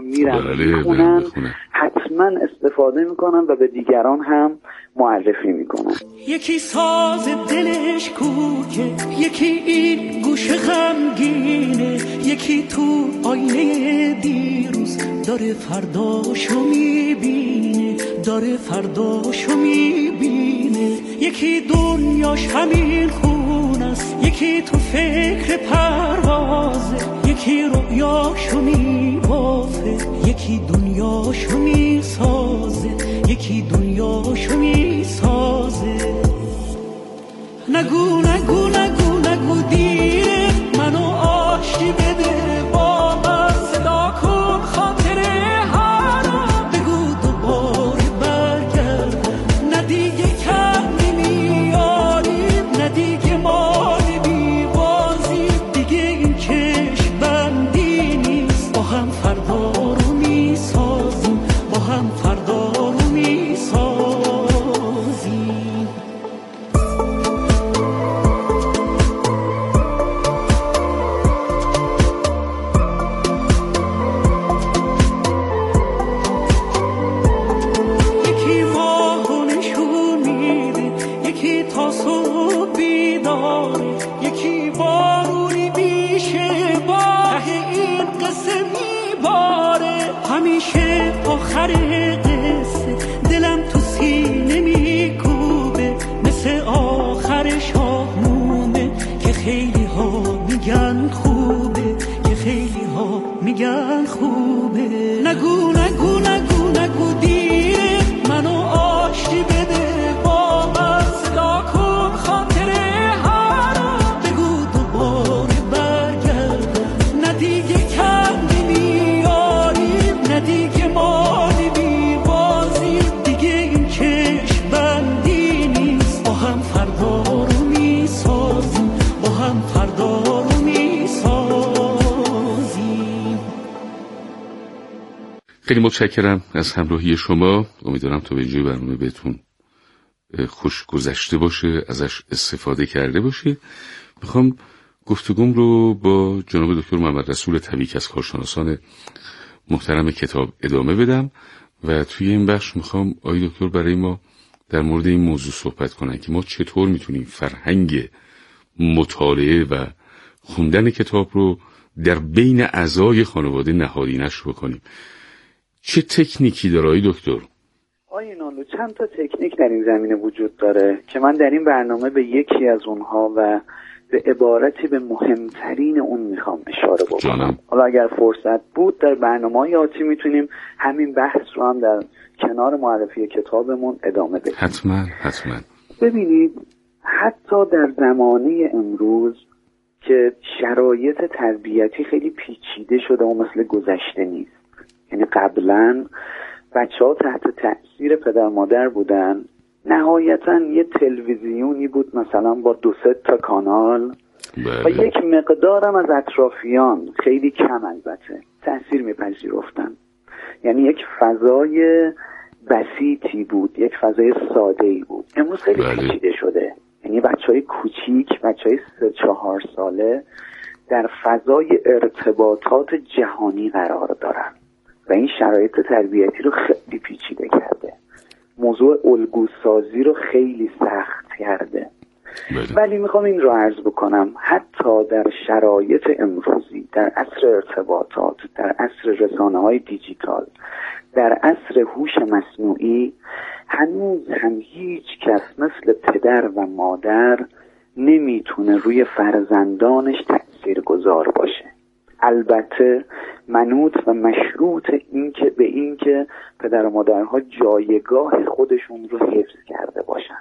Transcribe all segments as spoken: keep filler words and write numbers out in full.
میرن میخونن، حتما استفاده میکنن و به دیگران هم معرفی میکنن. یکی ساز دلش کوکه، یکی این گوش غمگینه، یکی تو آینه دیروز داره فرداشو میبینه، داره فرداشو میبینه. یکی دنیاش همین خونه است، یکی تو فکر پروازه، یکی رویاشو میبافه، یکی دنیاشو میسازه، یکی دنیاشو میسازه. نگو نگو نگو نگو دیره، منو آشتی بده با من، صدا کن خاطره هارا، بگو دوباره برگرد، نه دیگه کم نمیاریم، نه دیگه مالی بیوازیم، دیگه این کش بندی نیست، با هم فردا رو میسازیم، با هم فردا رو میسازیم. آخر قصه دلم تو سینه میکوبه، مثل آخر شاهنامه که خیلی ها میگن خوبه، که خیلی ها میگن خوبه. نگو نگو نگو نگو دیره، منو آشتی بده با من، صدا کن خاطره هارا، بگو دوباره برگردم، نه دیگه کم نمیاریم، نه دیگه مالی بیوازیم، دیگه این کش بندی نیست، با هم فردا رو میسازیم، با هم فردا رو میسازیم. خیلی متشکرم از همراهی شما. امیدوارم تا به اینجای برنامه بهتون خوش گذشته باشه، ازش استفاده کرده باشید. میخوام گفتگوم رو با جناب دکتر محمد رسول توییک از کارشناسان محترم کتاب ادامه بدم و توی این بخش میخوام آقای دکتر برای ما در مورد این موضوع صحبت کنن که ما چطور میتونیم فرهنگ مطالعه و خوندن کتاب رو در بین اعضای خانواده نهادینش بکنیم. چه تکنیکی داره آقای دکتر؟ آقای نالو چند تا تکنیک در این زمینه وجود داره که من در این برنامه به یکی از اونها و به عبارتی به مهمترین اون میخوام اشاره بکنم. حالا اگر فرصت بود در برنامه‌های آتی میتونیم همین بحث رو هم در کنار معرفی کتابمون ادامه بدیم. حتما حتما. ببینید حتی در زمانه امروز که شرایط تربیتی خیلی پیچیده شده و مثل گذشته نیست، یعنی قبلا بچه ها تحت تأثیر پدر مادر بودن، نهایتا یه تلویزیونی بود مثلا با دو سه تا کانال بله. و یک مقدارم از اطرافیان، خیلی کم البته، تأثیر میپذیرفتن. یعنی یک فضای بسیطی بود، یک فضای ساده‌ای بود. امروز خیلی بله. پیچیده شده. یعنی بچهای کوچیک، بچهای سه چهار ساله در فضای ارتباطات جهانی قرار دارن و این شرایط تربیتی رو خیلی پیچیده کرده. موضوع الگوسازی رو خیلی سخت کرده. بله. ولی میخوام این رو عرض بکنم حتی در شرایط امروزی، در عصر ارتباطات، در عصر رسانه‌های دیجیتال، در عصر هوش مصنوعی، هنوز هم هیچ کس مثل پدر و مادر نمیتونه روی فرزندانش تأثیرگذار باشه. البته منوط و مشروط این که به این که پدر و مادرها جایگاه خودشون رو حفظ کرده باشن.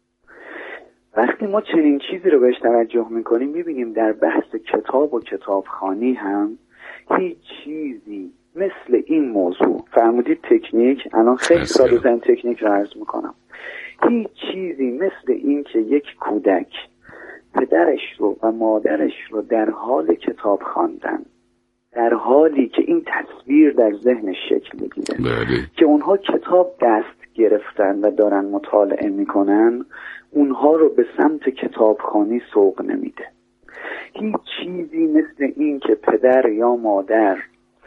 وقتی ما چنین چیزی رو بهش توجه میکنیم میبینیم در بحث کتاب و کتابخوانی هم هیچ چیزی مثل این موضوع، فرمودید تکنیک، الان خیلی ساده ترین تکنیک رو عرض میکنم، هیچ چیزی مثل این که یک کودک پدرش رو و مادرش رو در حال کتاب خواندن، در حالی که این تصویر در ذهنش شکل میگیره که اونها کتاب دست گرفتن و دارن مطالعه میکنن، اونها رو به سمت کتابخوانی سوق نمیده. هیچ چیزی مثل این که پدر یا مادر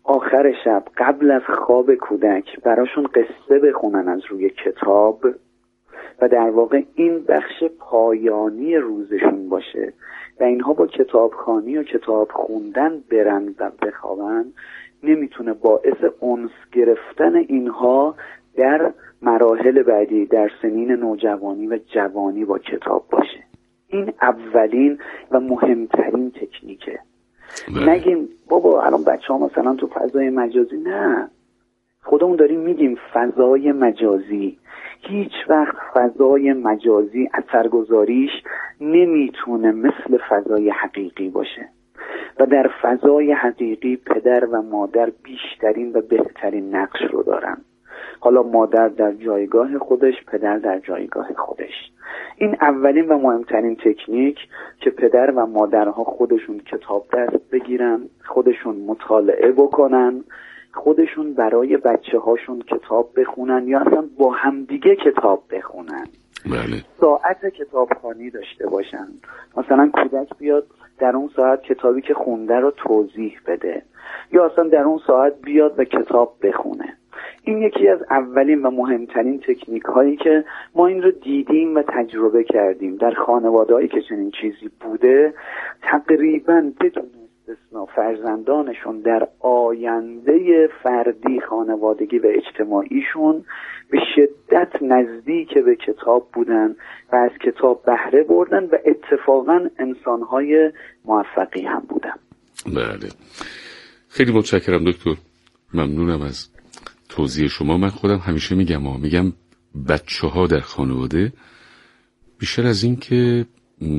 آخر شب قبل از خواب کودک براشون قصه بخونن از روی کتاب و در واقع این بخش پایانی روزشون باشه و اینها با کتابخوانی و کتاب خوندن برن و بخوابن، نمیتونه باعث انس گرفتن اینها در مراحل بعدی، در سنین نوجوانی و جوانی با کتاب باشه. این اولین و مهمترین تکنیکه. نگیم بابا الان بچه ها مثلا تو فضای مجازی، نه، خودمون داریم میگیم فضای مجازی. هیچ وقت فضای مجازی اثرگذاریش نمیتونه مثل فضای حقیقی باشه و در فضای حقیقی پدر و مادر بیشترین و بهترین نقش رو دارن. حالا مادر در جایگاه خودش، پدر در جایگاه خودش. این اولین و مهمترین تکنیک که پدر و مادرها خودشون کتاب دست بگیرن، خودشون مطالعه بکنن، خودشون برای بچه هاشون کتاب بخونن یا اصلا با همدیگه کتاب بخونن. بله. ساعت کتابخوانی داشته باشن. مثلا کودک بیاد در اون ساعت کتابی که خونده رو توضیح بده یا اصلا در اون ساعت بیاد و کتاب بخونه. این یکی از اولین و مهمترین تکنیک هایی که ما این رو دیدیم و تجربه کردیم در خانواده‌ای که چنین چیزی بوده. تقریباً بدون استثنا فرزندانشون در آینده فردی، خانوادگی و اجتماعیشون به شدت نزدیک به کتاب بودن و از کتاب بهره بردن و اتفاقاً انسانهای موفقی هم بودن. بله، خیلی متشکرم دکتر، ممنونم از توضیح شما. من خودم همیشه میگم ها میگم بچه ها در خانواده بیشتر از این که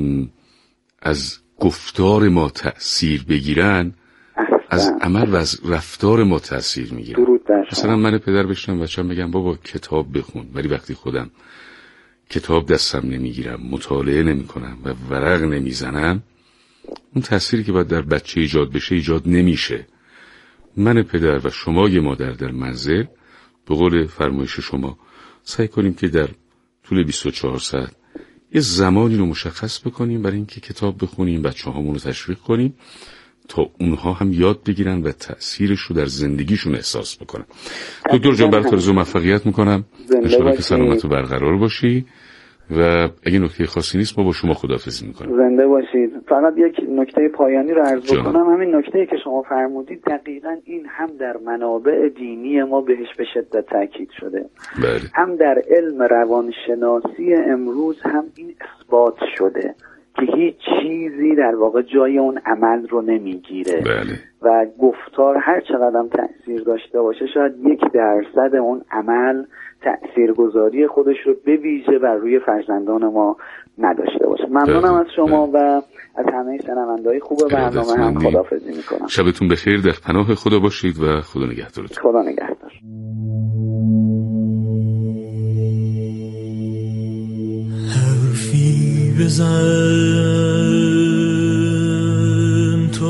از گفتار ما تأثیر بگیرن، از عمل و از رفتار ما تأثیر میگیرن. مثلا من پدر بشنم بچه‌م بگم بابا کتاب بخون، ولی وقتی خودم کتاب دستم نمیگیرم، مطالعه نمیکنم و ورق نمیزنم، اون تأثیری که باید در بچه ایجاد بشه ایجاد نمیشه. من پدر و شما یه مادر در منزل به قول فرمایش شما سعی کنیم که در طول بیست و چهار ساعت یه زمانی رو مشخص بکنیم برای اینکه کتاب بخونیم، بچه هامون رو تشویق کنیم تا اونها هم یاد بگیرن و تأثیرش رو در زندگیشون احساس بکنن. دکتر جان برات آرزوی موفقیت میکنم، انشالله که سلامت و برقرار باشی و اگه نکته خاصی نیست ما با شما خداحافظی میکنیم. زنده باشید. فقط یک نکته پایانی رو عرض بکنم. همین نکته که شما فرمودید دقیقاً این هم در منابع دینی ما بهش به شدت تاکید شده. بله. هم در علم روانشناسی امروز هم این اثبات شده که هیچ چیزی در واقع جای اون عمل رو نمیگیره. بله. و گفتار هر چقدر هم تأثیر داشته باشه شاید یک درصد اون عمل تأثیرگذاری خودش رو به ویژه بر روی فرزندان ما نداشته باشه. ممنونم از شما و از همه شنونده‌های خوب برنامه هم خداحافظی میکنم. شبتون بخیر، در پناه خدا باشید و خدا نگهدارتون. خدا نگهدار. حرفی بزن تو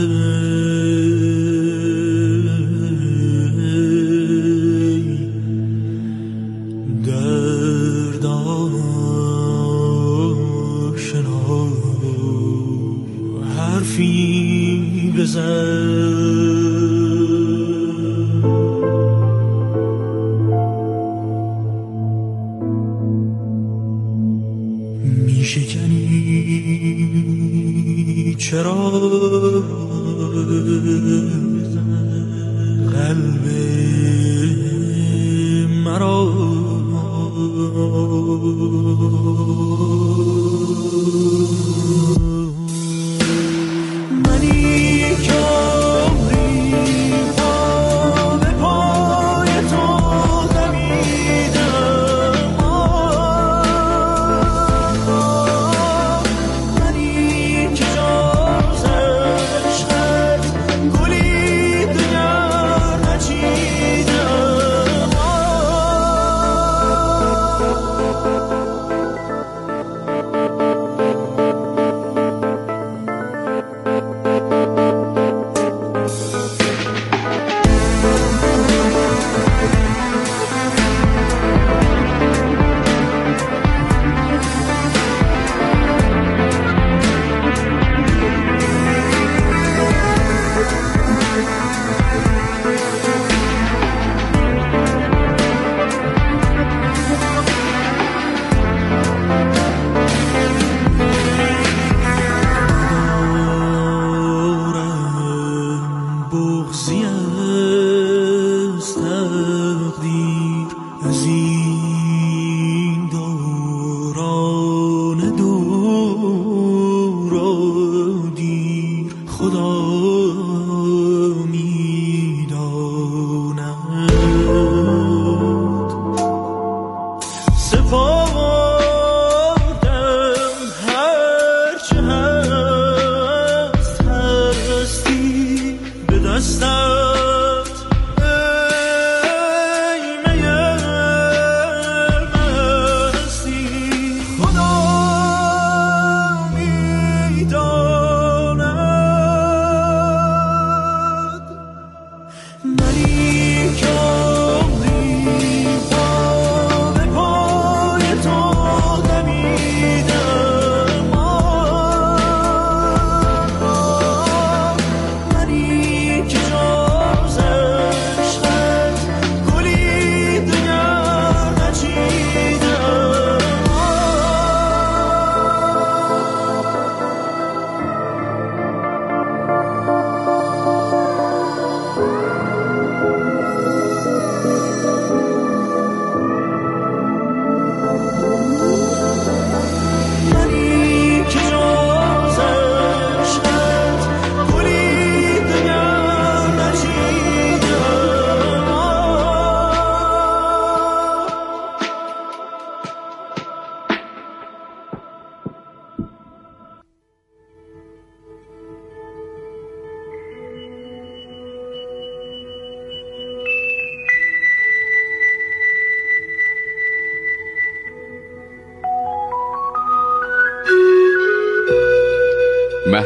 می شکنی چرا قلب مرا منی که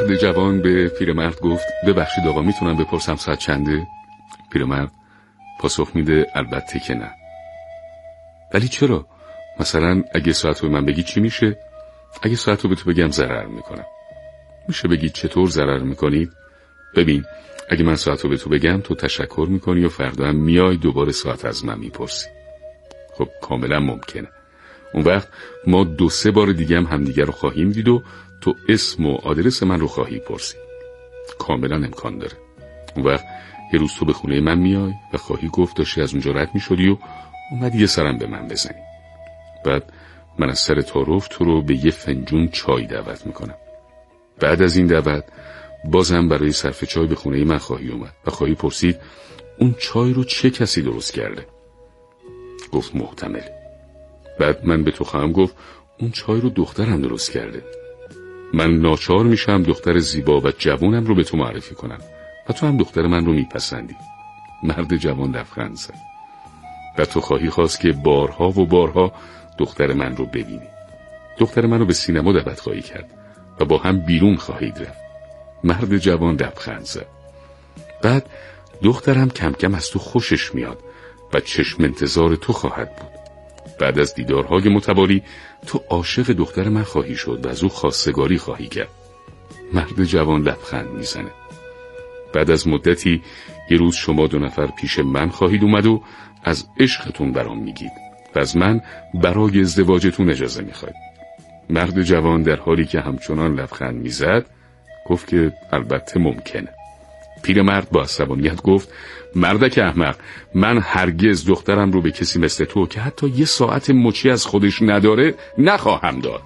مرد جوان به پیرمرد گفت ببخشید آقا میتونم بپرسم ساعت چنده؟ پیرمرد پاسخ میده البته که نه. ولی چرا؟ مثلا اگه ساعت رو به من بگی چی میشه؟ اگه ساعت رو به تو بگم ضرر میکنم. میشه بگی چطور ضرر میکنی؟ ببین اگه من ساعت رو به تو بگم تو تشکر میکنی و فردا هم میای دوباره ساعت از من میپرسی. خب کاملا ممکنه. اون وقت ما دو سه بار دیگه هم همدیگه رو خواهیم دید و تو اسم و آدرس من رو خواهی پرسی. کاملا امکان داره. اون وقت یه روز تو به خونه من میای و خواهی گفت داشتی از اونجا رد میشدی و اومدی یه سرم به من بزنی. بعد من از سر تعارف تو رو به یه فنجون چای دعوت میکنم. بعد از این دعوت بازم برای صرف چای به خونه من خواهی اومد و خواهی پرسید اون چای رو چه کسی درست کرده؟ گفت محتمله. بعد من به تو خواهم گفت اون چای رو دخترم درست کرده. من ناچار میشم دختر زیبا و جوانم رو به تو معرفی کنم و تو هم دختر من رو میپسندی. مرد جوان لبخند زد. و تو خواهی خواست که بارها و بارها دختر من رو ببینی. دختر من رو به سینما دعوت خواهی کرد و با هم بیرون خواهید رفت. مرد جوان لبخند زد. بعد دخترم کم کم از تو خوشش میاد و چشم انتظار تو خواهد بود. بعد از دیدارهای متوالی تو عاشق دختر من خواهی شد و از او خواستگاری خواهی کرد. مرد جوان لبخند میزنه. بعد از مدتی یه روز شما دو نفر پیش من خواهید اومد و از عشقتون برام میگید و از من برای ازدواجتون اجازه میخواید. مرد جوان در حالی که همچنان لبخند میزد گفت که البته ممکنه. پیرمرد با عصبانیت گفت مردک احمق، من هرگز دخترم رو به کسی مثل تو که حتی یه ساعت مچی از خودش نداره نخواهم داد.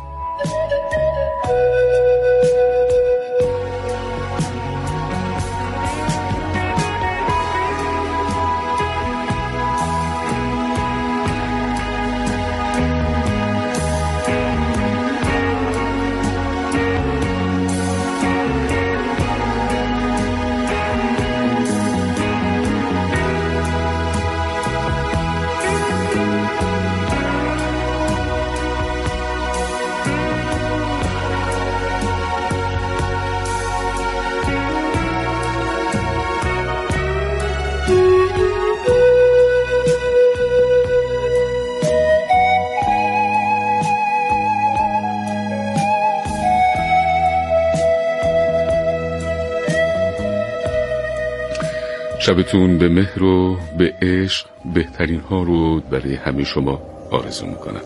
شبتون به مهر و به عشق بهترین ها رو برای همه شما آرزو میکنم.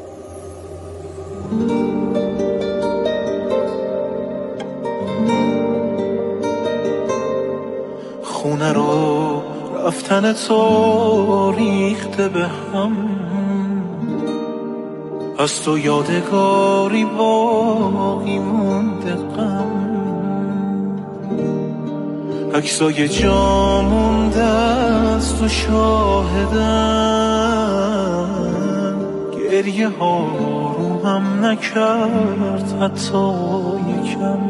خونه رو رفتن تو ریخته به هم، از تو یادگاری باقی مونده غم، عکسای جا مونده از تو شاهدن، گریه ها رو هم نکرد حتی یکم،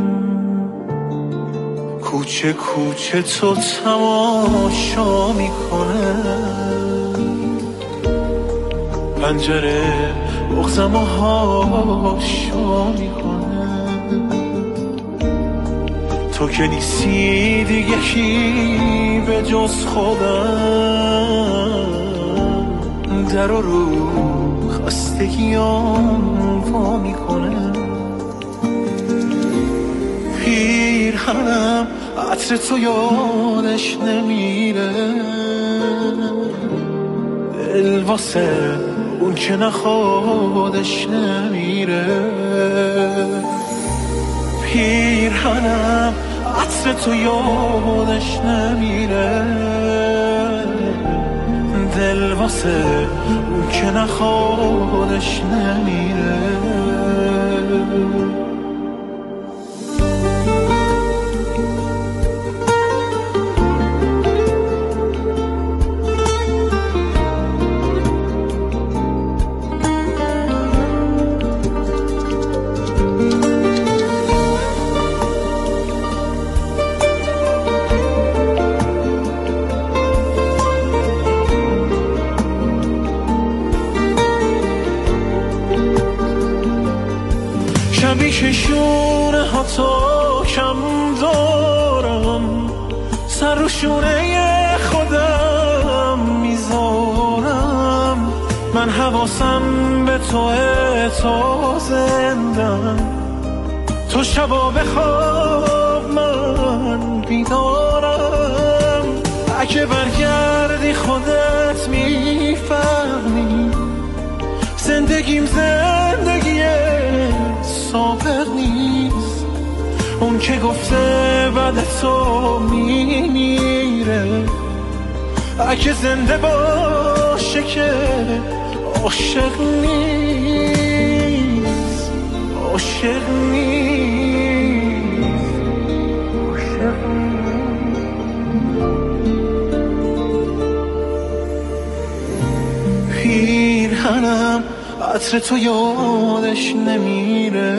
کوچه کوچه تو تماشا میکنه، پنجره بغزم و هاشا میکنه، تو که نیستی دیگه کی به جز خودم، در و رو خستگیام وا میکنه، پیرهنم عطر تو یادش نمیره، دل واسه اون که نخوادش نمیره، پیرهنم عطر تو یادش نمیره، دل واسه اون که نخوادش نمیره. شبی که شونه ها تا شونه خودم میذارم، من حواسم به توه، تو زندم، تو شبا بخواب من بیدارم. اگه برگردی خودت میفهمی زندگیم زندگی سابق نیست. اون که گفته بعد تو میمیره، اگه زنده باشه که عاشق نیست، عاشق نیست، عاشق نیست. پیرهنم عطر تو یادش نمیره،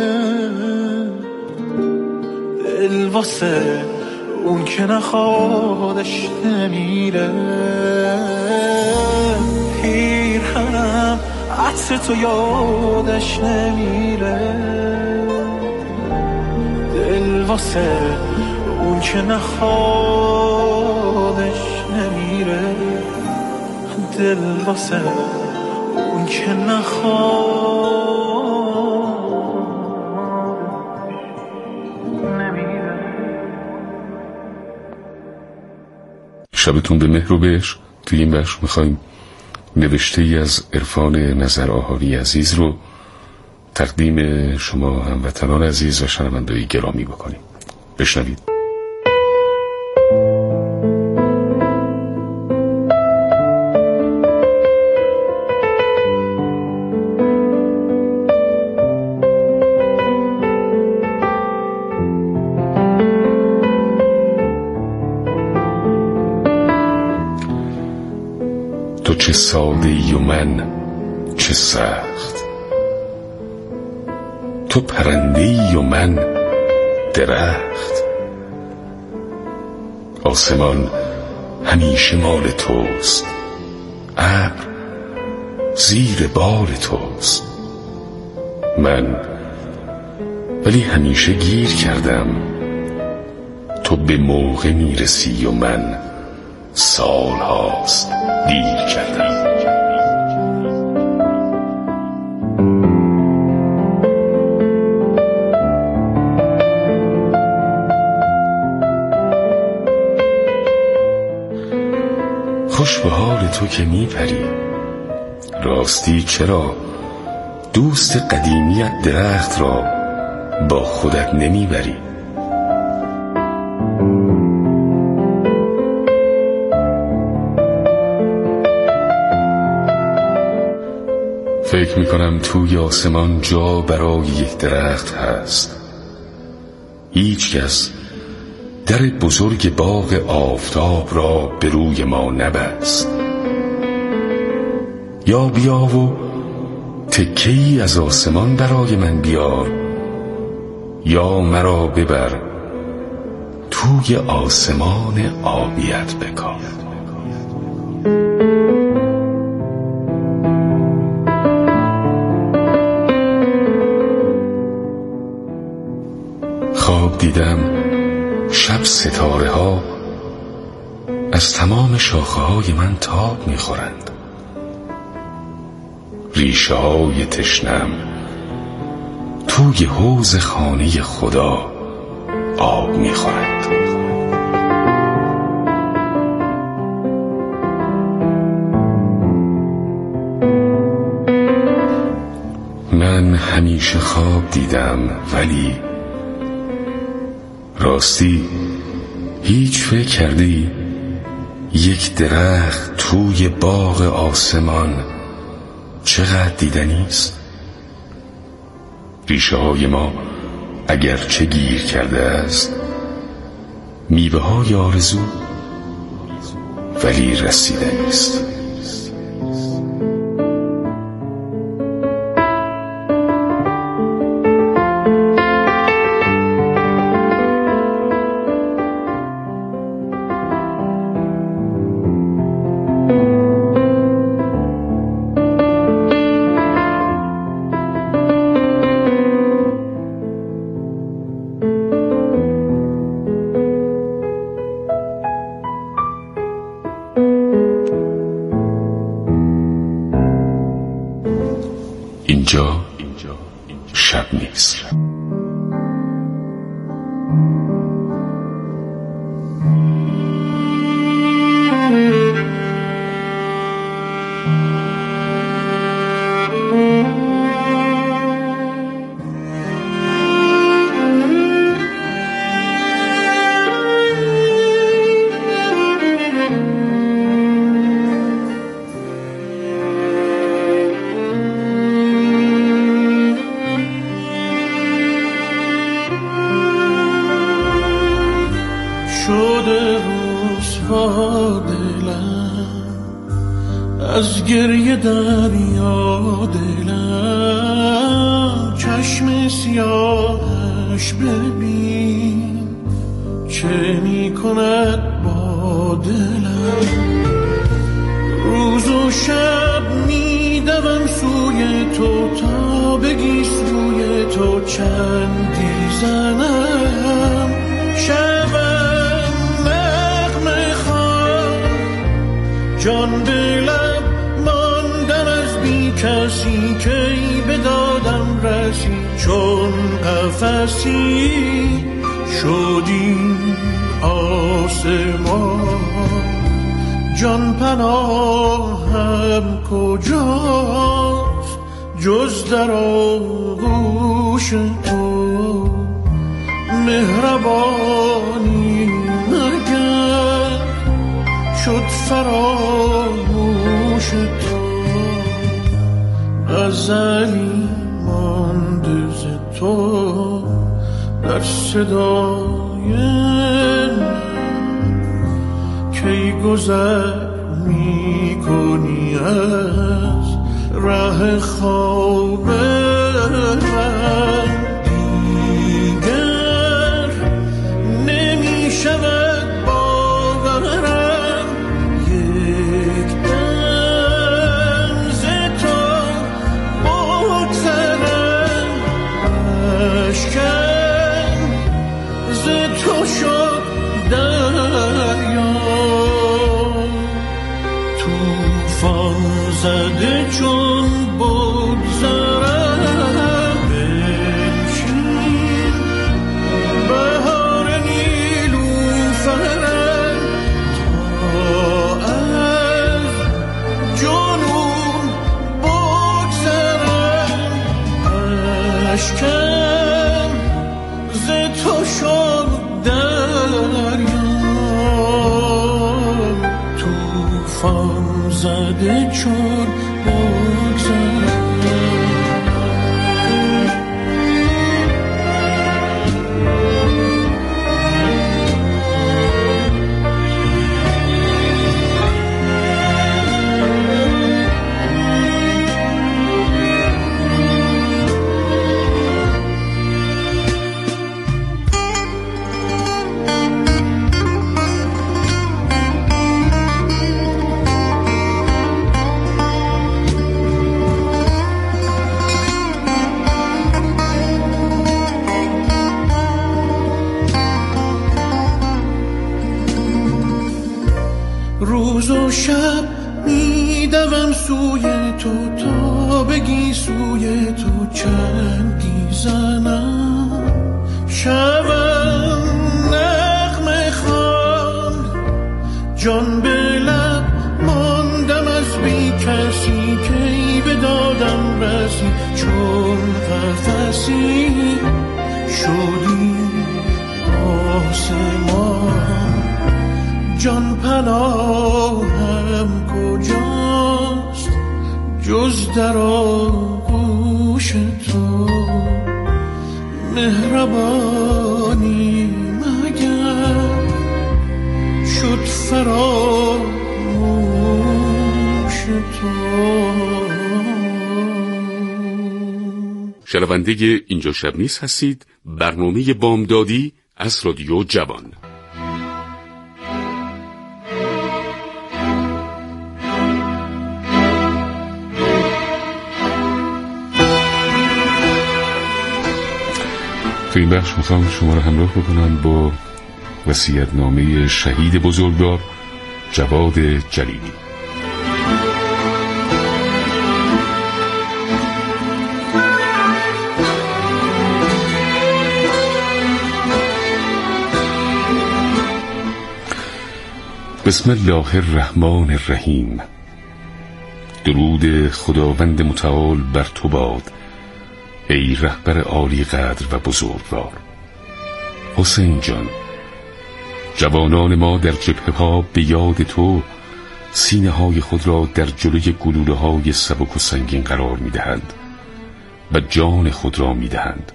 دل واسه اون که نخوادش نمیره. پیرهنم عطر تو یادش نمیره، دل واسه اون که نخوادش نمیره، دل واسه اون که نخواد. شبتون به مهر و بهشت. توی این بخش میخوایم نوشته ای از عرفان نظر آهاری عزیز رو تقدیم شما هموطنان عزیز و شنونده‌ی گرامی بکنیم. بشنوید. تو چه ساده ای و من چه سخت، تو پرنده ای و من درخت. آسمان همیشه مال توست، ابر زیر بال توست. من ولی همیشه گیر کردم، تو به موقع میرسی و من سال هاست دیر کردم. خوش به حال تو که میپری، راستی چرا دوست قدیمیت درخت را با خودت نمیبری؟ فکر میکنم توی آسمان جا برای یک درخت هست. هیچ کس در بزرگ باغ آفتاب را به روی ما نبست. یا بیا و تکه‌ای از آسمان برای من بیار، یا مرا ببر توی آسمان آبیت بکار. خواب دیدم شب ستاره ها از تمام شاخه های من تاب میخورند. ریشه های تشنم توی حوض خانه خدا آب میخورند. من همیشه خواب دیدم، ولی راستی هیچ فکر کردی یک درخت توی باغ آسمان چقدر دیدنی است؟ ریشه های ما اگرچه گیر کرده است، میوه های آرزو ولی رسیدنی است. اینجا شب نیست. شده رسوا دلم از گریه دریا دلم، چشم سیاهش ببین چه می کند با دلم. روز و شب می دوم سوی تو تا بگی سوی تو چندی زنم. شبم نغمه خواه جان به لب ماندن از بی کسی که ای به دادم رسی، چون قفسی شدی آسمان. جان پناهم کجاست جز در آغوش تو، مهربانی مگر شد فراموش تو. غزلی مانده ز تو در صدای کی گذر می کنی از ره خواب من. دیگر نمی شود باورم یک دم ز تو بگذرم. اشکم ز تو شد دریا، طوفان زده چون بگذرم. بنشین بهار نیلوفرم تا از جنون بگذرم. اشکم ز تو شد دریا، طوفان زده چون بگذرم. روز و شب می دوم سوی تو تا بگی سوی تو چندی زنم. شبم نغمه خواند جان به لب ماندم از بی کسی که ای به دادم رسی، چون قفسی شدی آسمان. جان پناهم کجاست جز در آغوش تو، مهربانی مگر شد فراموش تو. شنونده اینجا شب نیست هستید، برنامه بامدادی از رادیو جوان. تو این بخش میخوام شما رو همراه بکنم با وصیت‌نامه شهید بزرگوار جواد جلیلی. بسم الله الرحمن الرحیم. درود خداوند متعال بر تو باد ای رهبر عالی قدر و بزرگوار. حسین جان، جوانان ما در جبهه‌ها به یاد تو سینه های خود را در جلوی گلوله های سبک و سنگین قرار می دهند و جان خود را می دهند.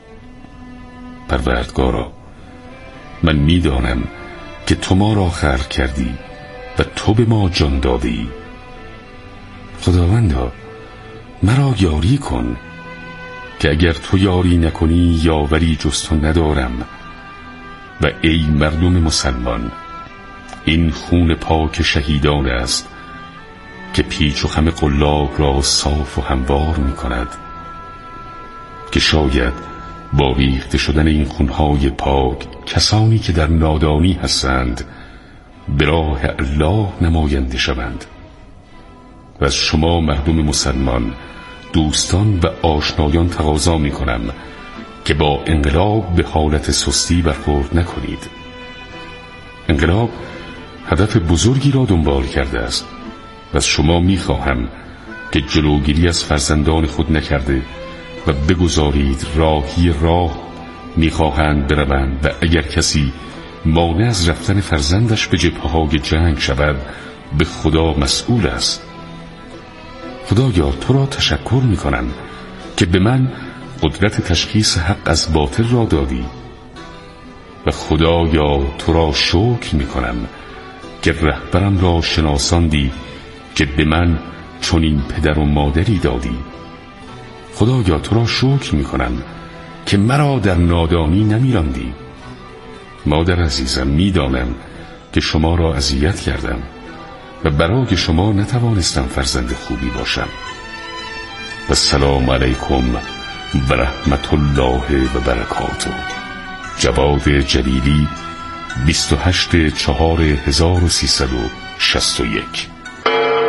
پروردگارا، من می دانم که تو ما را خلق کردی و تو به ما جان دادی. خداوندا، مرا یاری کن که اگر تو یاری نکنی یاوری جز تو ندارم. و ای مردم مسلمان، این خون پاک شهیدان است که پیچ و خم قلاب را صاف و هموار می کند، که شاید با ریخته شدن این خونهای پاک کسانی که در نادانی هستند به راه الله نماینده شوند. و از شما مردم مسلمان، دوستان و آشنایان تقاضا می کنم که با انقلاب به حالت سستی برخورد نکنید. انقلاب هدف بزرگی را دنبال کرده است و از شما می خواهم که جلوگیری از فرزندان خود نکرده و بگذارید راهی راه می خواهند بروند و اگر کسی مانع از رفتن فرزندش به جبهه‌های جنگ شود به خدا مسئول است. خدایا، تو را تشکر می کنم که به من قدرت تشخیص حق از باطل را دادی و خدایا تو را شکر می کنم که رهبرم را شناساندی که به من چنین پدر و مادری دادی. خدایا تو را شکر می کنم که مرا در نادانی نمیراندی. مادر عزیزم، می دانم که شما را اذیت کردم و برای شما نتوانستم فرزند خوبی باشم. و السلام علیکم و رحمت الله و برکاته. جواد جلیلی، بیست و هشت چهار هزار و سیصد و شصت و یک.